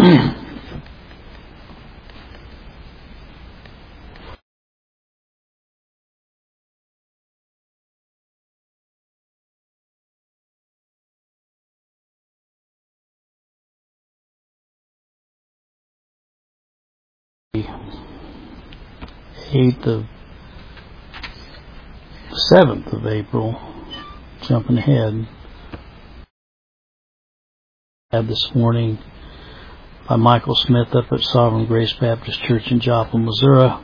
7th of April, jumping ahead, this morning by Michael Smith up at Sovereign Grace Baptist Church in Joplin, Missouri,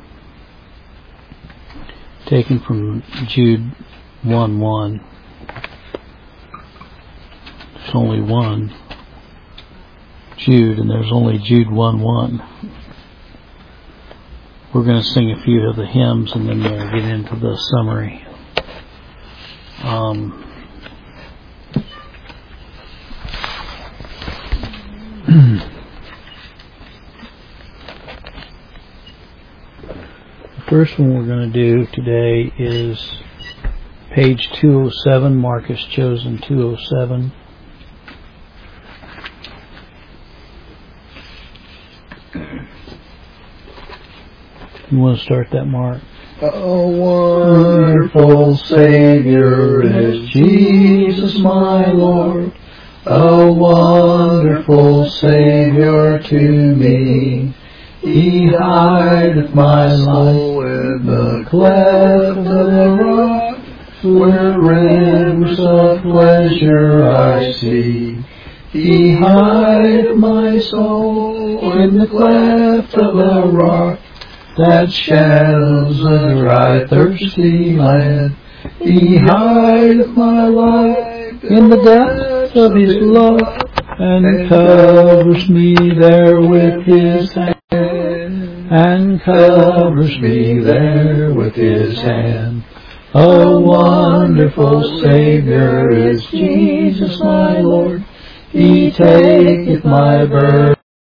taken from Jude 1:1. There's only one Jude, and there's only Jude 1:1. We're going to sing a few of the hymns, and then we'll get into the summary. The first one we're going to do today is page 207, Marcus Chosen 207. You want to start that, Mark? Oh, wonderful Savior is Jesus my Lord. A wonderful Savior to me. He hideth my soul in the cleft of the rock, where rivers of pleasure I see. He hideth my soul in the cleft of the rock, that shadows a dry, thirsty land. He hideth my life in the depth of His love, and covers me there with His hand, and covers me there with His hand. A wonderful Savior is Jesus my Lord. He taketh my burden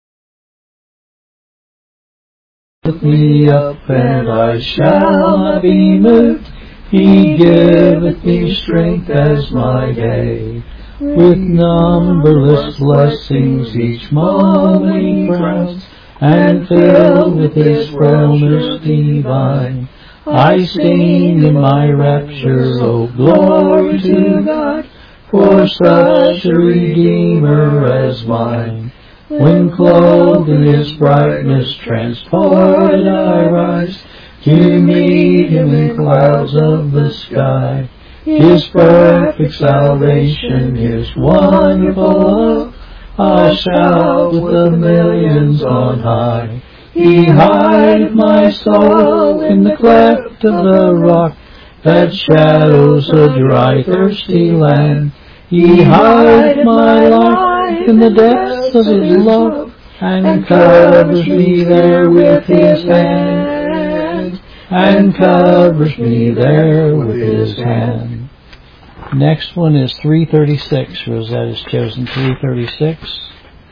me up, and I shall not be moved. He giveth me strength as my day. With numberless blessings each moment He crowns, and filled with His promise divine, I sing in my rapture, oh glory to God, for such a Redeemer as mine. When clothed in His brightness, transported I rise, to meet Him in clouds of the sky. His perfect salvation, His wonderful love, I'll shout with the millions on high. He hideth my soul in the cleft of the rock, that shadows a dry, thirsty land. He hideth my life in the depths of His love, and covers me there with His hand, and covers me there with His hand. Next one is 336. Rosetta's chosen 336.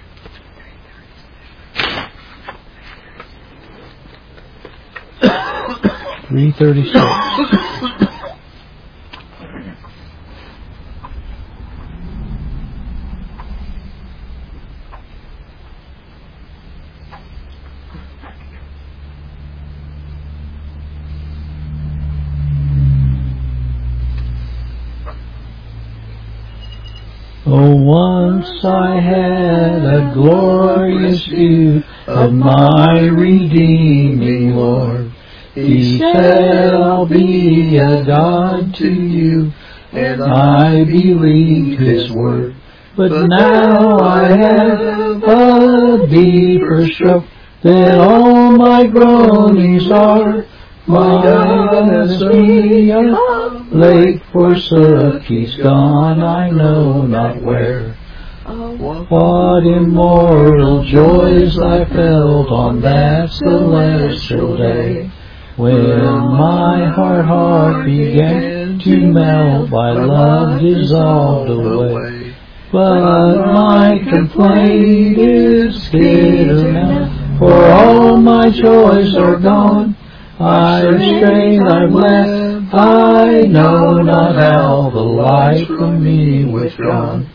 Oh, once I had a glorious view of my redeeming Lord. He said, I'll be a God to you, and I believed His word. But now I have a deeper stroke than all my groanings are. My God has me a lake forsook, He's gone, I know not where. What immortal joys I felt on that celestial day, when my heart began to melt, by love dissolved away. But my complaint is bitter now, for all my joys are gone. I'm strayed, I'm left, I know not how, the light from me withdrawn.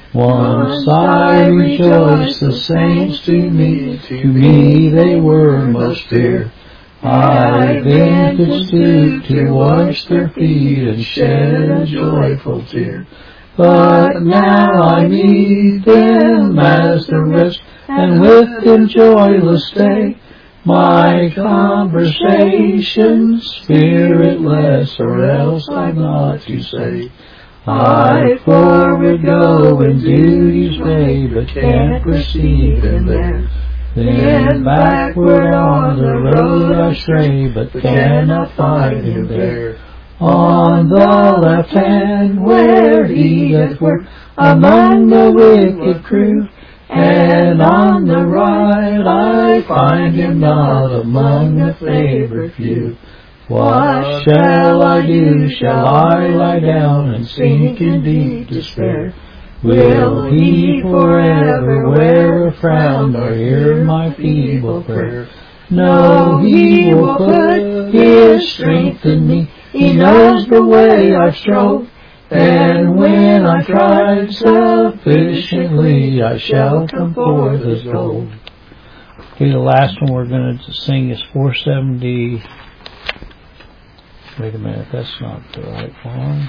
Once I rejoiced, the saints to me they were most dear. I then could stoop to wash their feet and shed a joyful tear. But now I meet them as the rest, and with them joyless stay. My conversation spiritless, or else I've not to say. I forward go in duty's way, but can't perceive him there. Then backward on the road I stray, but cannot find him there. On the left hand, where he doth work among the wicked crew, and on the right I find him not among the favored few. What shall I do? Shall I lie down and sink in deep despair? Will he forever wear a frown or hear my feeble prayer? No, he will put his strength in me. He knows the way I've strove, and when I've tried sufficiently, I shall come forth as gold. Okay, the last one we're going to sing is 470. Wait a minute, that's not the right one.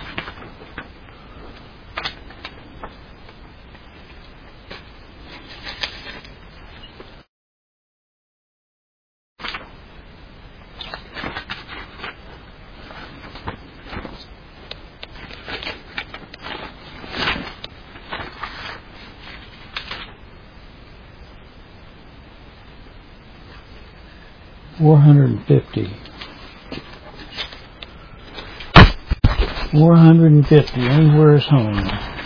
$450. Anywhere is home.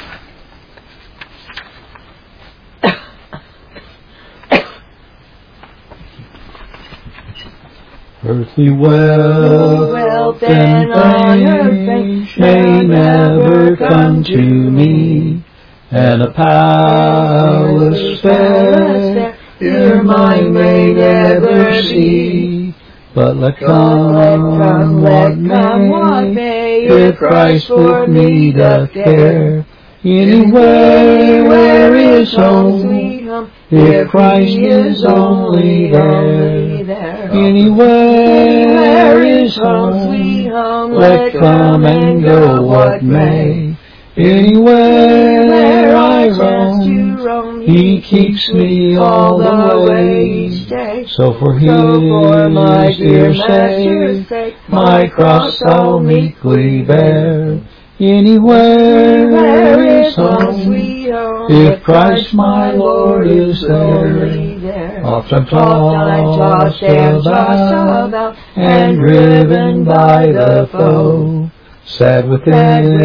Earthly wealth and fame may never come to me, and a palace fair your mind may never see. But let come what may, if Christ with me doth care. Anywhere where is home, if Christ is only there. Anywhere is home, let come and go what may. Anywhere I roam, he keeps me all the way. So for my dear Master's sake, my cross I'll meekly bear. Anywhere where is home, if Christ my Lord is there. Oft I'm tossed about and driven by the foe. Sad within,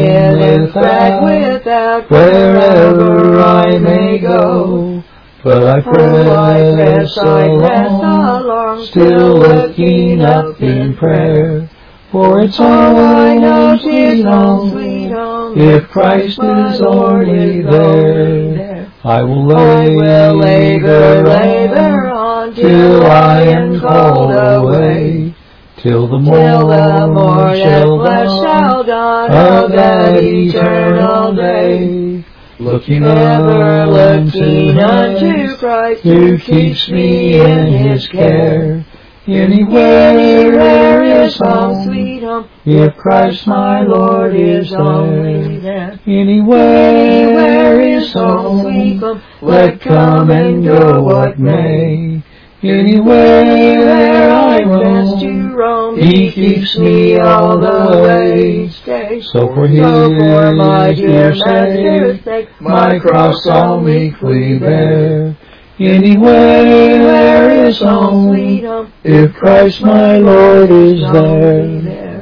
without, wherever I may go. But I press along, still looking up in prayer. For it's all I know, sweet home, if Christ is only there. I will labor on till I am called away. Till the morn shall dawn of that eternal day. Looking unto Christ, who keeps me in his care. Anywhere is home, sweet home, if Christ my Lord is only there. Anywhere is home, sweet home, let come and go what may. Anywhere I roam, he keeps me all the way. So for my dear Master's sake, my cross I'll meekly bear. Anywhere is home, if Christ my Lord is there.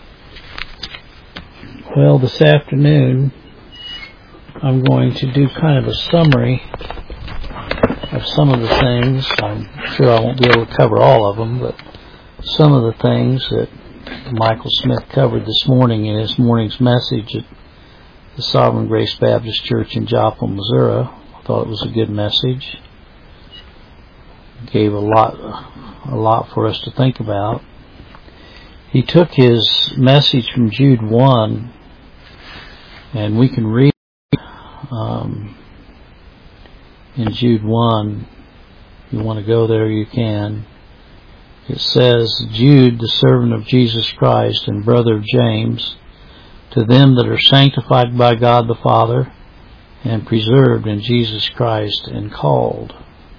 Well, this afternoon I'm going to do kind of a summary of some of the things. I'm sure I won't be able to cover all of them, but some of the things that Michael Smith covered this morning in his morning's message at the Sovereign Grace Baptist Church in Joplin, Missouri. I thought it was a good message. Gave a lot for us to think about. He took his message from Jude 1, and we can read in Jude 1. If you want to go there, you can. It says, Jude, the servant of Jesus Christ and brother of James, to them that are sanctified by God the Father and preserved in Jesus Christ and called.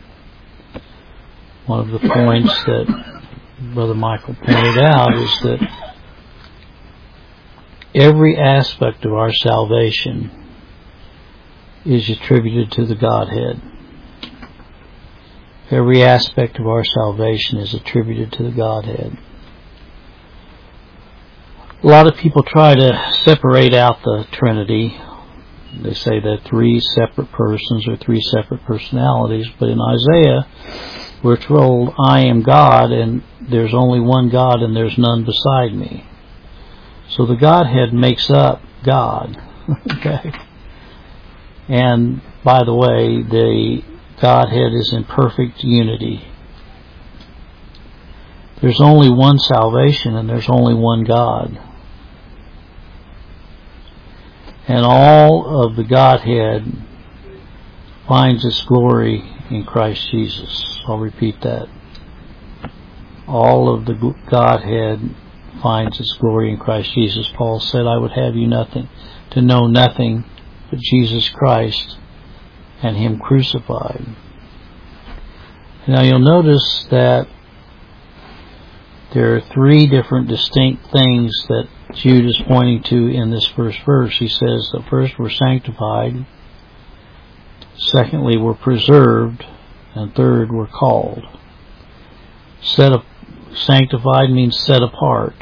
One of the points that Brother Michael pointed out is that every aspect of our salvation is attributed to the Godhead. Every aspect of our salvation is attributed to the Godhead. A lot of people try to separate out the Trinity. They say they're three separate persons or three separate personalities, but in Isaiah we're told, I am God, and there's only one God, and there's none beside me. So the Godhead makes up God. Okay? And, by the way, the Godhead is in perfect unity. There's only one salvation, and there's only one God. And all of the Godhead finds its glory in Christ Jesus. I'll repeat that. All of the Godhead finds its glory in Christ Jesus. Paul said, I would have you to know nothing but Jesus Christ and Him crucified. Now you'll notice that there are three different distinct things that Jude is pointing to in this first verse. He says that first we're sanctified, secondly we're preserved, and third we're called. Sanctified means set apart.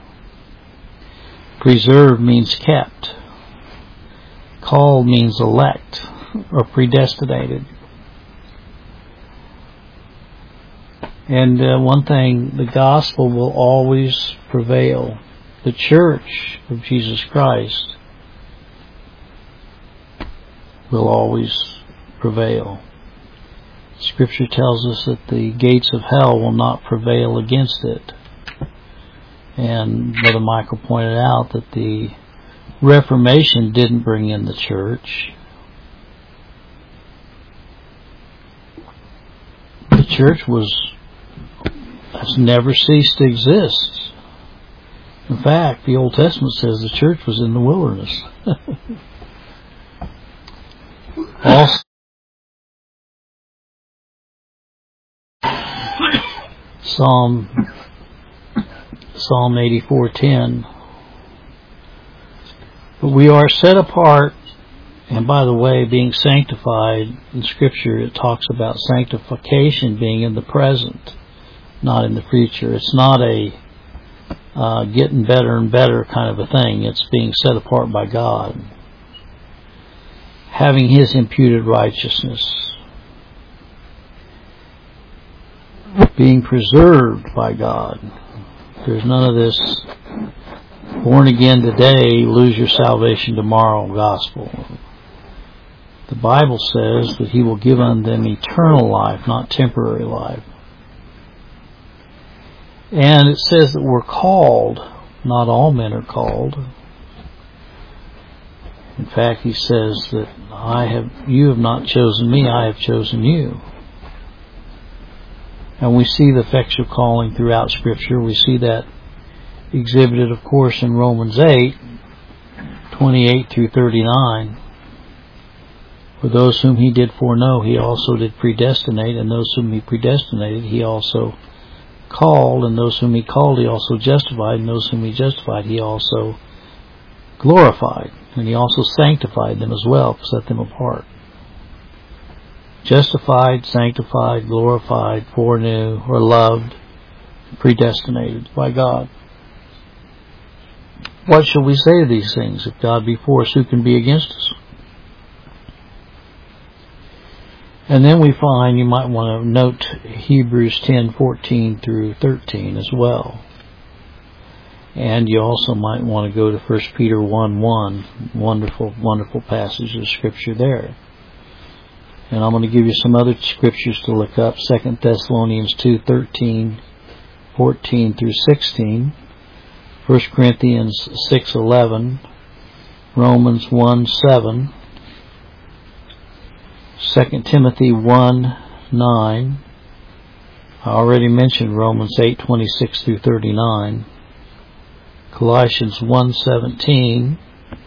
Preserved means kept. Called means elect or predestinated. And one thing, the gospel will always prevail. The church of Jesus Christ will always prevail. Scripture tells us that the gates of hell will not prevail against it. And Brother Michael pointed out that the Reformation didn't bring in the church. The church has never ceased to exist. In fact, the Old Testament says the church was in the wilderness. Also, Psalm 84:10. But we are set apart, and by the way, being sanctified in Scripture, it talks about sanctification being in the present, not in the future. It's not a getting better and better kind of a thing. It's being set apart by God, having His imputed righteousness, being preserved by God. There's none of this born again today, lose your salvation tomorrow gospel. The Bible says that He will give unto them eternal life, not temporary life. And it says that we're called. Not all men are called. In fact, He says that you have not chosen me, I have chosen you. And we see the effectual calling throughout Scripture. We see that exhibited, of course, in Romans 8:28 through 39. For those whom He did foreknow, He also did predestinate, and those whom He predestinated, He also called, and those whom He called, He also justified, and those whom He justified, He also glorified, and He also sanctified them as well, set them apart. Justified, sanctified, glorified, foreknew, or loved, predestinated by God. What shall we say to these things? If God be for us, who can be against us? And then we find, you might want to note Hebrews 10:14 through 13 as well. And you also might want to go to 1 Peter 1:1. Wonderful, wonderful passage of Scripture there. And I'm going to give you some other scriptures to look up. 2 Thessalonians 2:13, 14 through 16. 1 Corinthians 6:11. Romans 1:7. 2 Timothy 1:9. I already mentioned Romans 8:26 through 39. Colossians 1:17.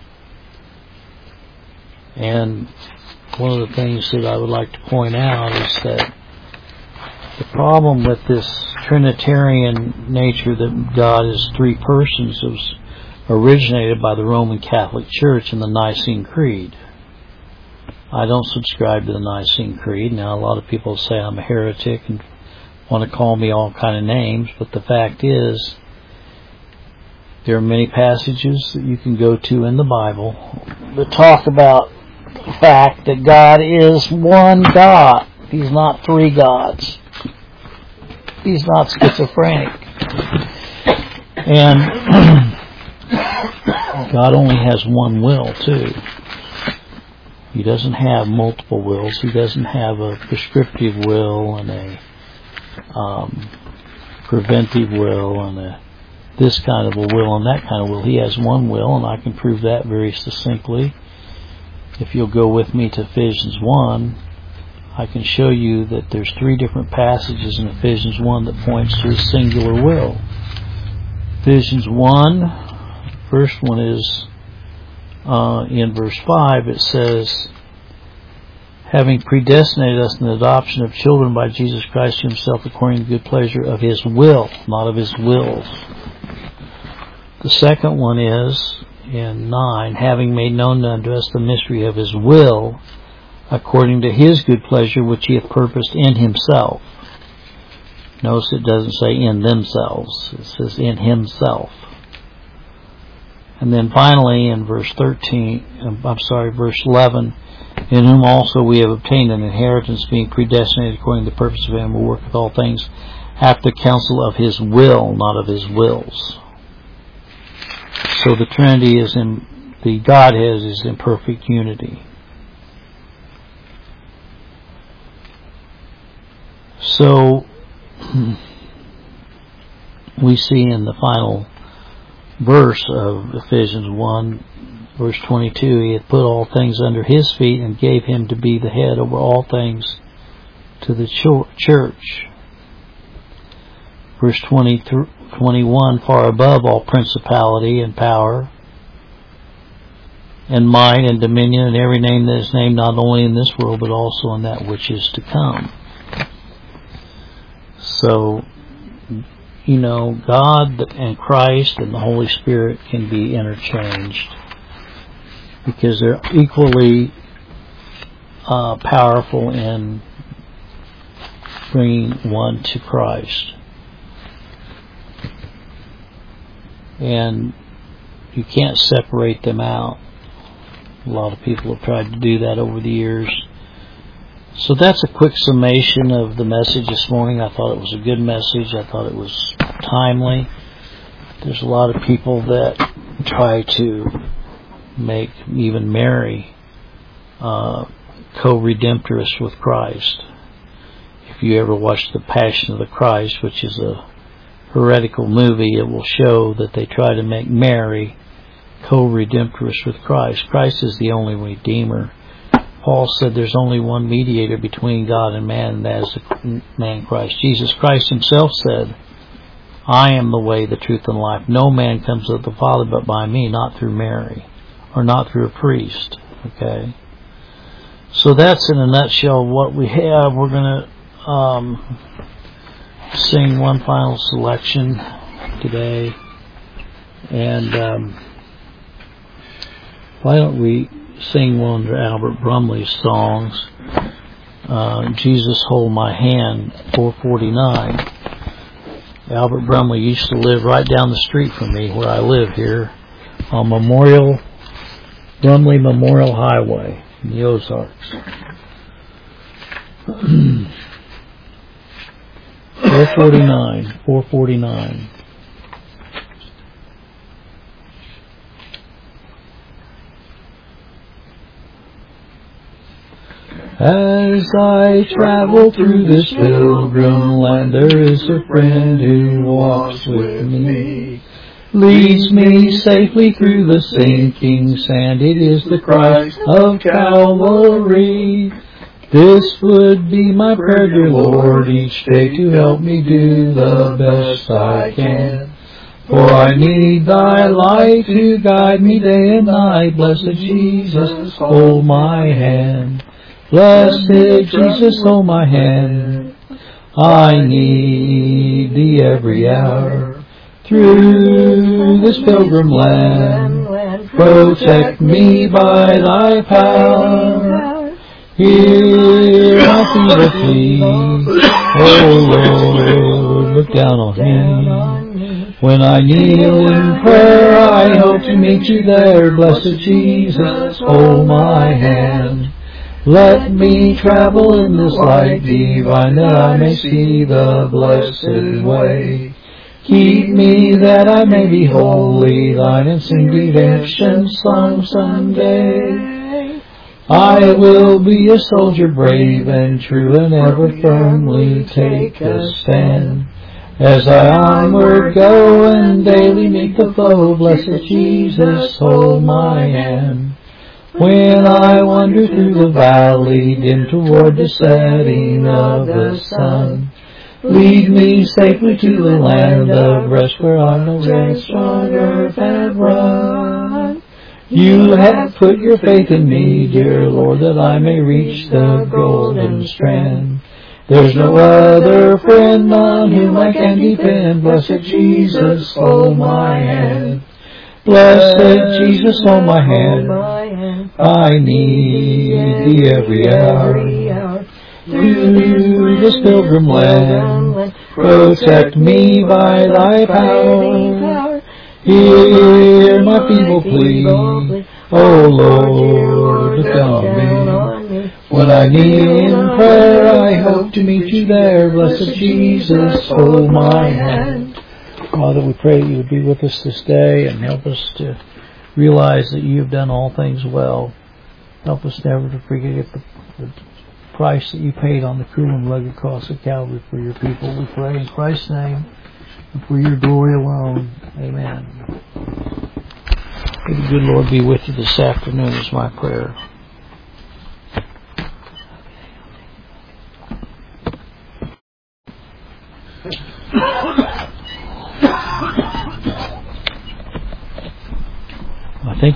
And one of the things that I would like to point out is that the problem with this Trinitarian nature that God is three persons was originated by the Roman Catholic Church in the Nicene Creed. I don't subscribe to the Nicene Creed. Now, a lot of people say I'm a heretic and want to call me all kind of names, but the fact is, there are many passages that you can go to in the Bible that talk about the fact that God is one God. He's not three gods. He's not schizophrenic. And God only has one will, too. He doesn't have multiple wills. He doesn't have a prescriptive will and a preventive will and this kind of a will and that kind of will. He has one will, and I can prove that very succinctly. If you'll go with me to Ephesians 1, I can show you that there's three different passages in Ephesians 1 that points to a singular will. Ephesians 1, first one is in verse 5. It says, having predestinated us in the adoption of children by Jesus Christ to Himself according to the good pleasure of His will, not of His wills. The second one is in 9, having made known unto us the mystery of His will, according to His good pleasure, which He hath purposed in Himself. Notice it doesn't say in themselves. It says in Himself. And then finally in verse 11, in whom also we have obtained an inheritance, being predestinated according to the purpose of Him who worketh all things after the counsel of His will, not of His wills. So the Trinity is the Godhead is in perfect unity. So we see in the final verse of Ephesians 1, verse 22, He hath put all things under His feet and gave Him to be the head over all things to the church. Verse 21, far above all principality and power and might and dominion and every name that is named, not only in this world but also in that which is to come. So, God and Christ and the Holy Spirit can be interchanged because they're equally powerful in bringing one to Christ. And you can't separate them out. A lot of people have tried to do that over the years. So that's a quick summation of the message this morning. I thought it was a good message. I thought it was timely. There's a lot of people that try to make even Mary co-redemptress with Christ. If you ever watch The Passion of the Christ, which is a heretical movie, it will show that they try to make Mary co-redemptress with Christ. Christ is the only Redeemer. Paul said there's only one mediator between God and man, and that is the man Christ Jesus. Christ Himself said, I am the way, the truth, and life. No man comes to the Father but by me, not through Mary, or not through a priest. Okay? So that's in a nutshell what we have. We're going to sing one final selection today. And why don't we sing one of Albert Brumley's songs, Jesus Hold My Hand, 449. Albert Brumley used to live right down the street from me where I live here on Brumley Memorial Highway in the Ozarks. 449. As I travel through this pilgrim land, there is a friend who walks with me, leads me safely through the sinking sand. It is the Christ of Calvary. This would be my prayer, dear Lord, each day to help me do the best I can. For I need Thy light to guide me day and night. Blessed Jesus, hold my hand. Blessed Jesus, hold my hand. I need Thee every hour. Through this pilgrim land, protect me by Thy power. Hear my feeble plea, oh Lord, look down on me. When I kneel in prayer, I hope to meet You there. Blessed Jesus, hold my hand. Let me travel in this light divine, that I may see the blessed way. Keep me that I may be wholly Thine, and sing redemption song someday. I will be a soldier brave and true, and ever firmly take a stand. As I onward go and daily meet the foe, blessed Jesus, hold my hand. When I wander through the valley, dim toward the setting of the sun, lead me safely to the land of rest, where on no rest on earth have run. You have put Your faith in me, dear Lord, that I may reach the golden strand. There's no other friend on whom I can depend. Blessed Jesus, hold my hand. Blessed Jesus, hold my hand. I need Thee every hour. Through this pilgrim land, protect me by Thy power. Hear my feeble plea, oh Lord, look down on me. When I kneel in prayer, I hope to meet You there. Blessed Jesus, hold my hand. Father, we pray that You would be with us this day and help us to realize that You have done all things well. Help us never to forget the price that You paid on the cruel and rugged cross of Calvary for Your people. We pray in Christ's name and for Your glory alone. Amen. May the good Lord be with you this afternoon is my prayer.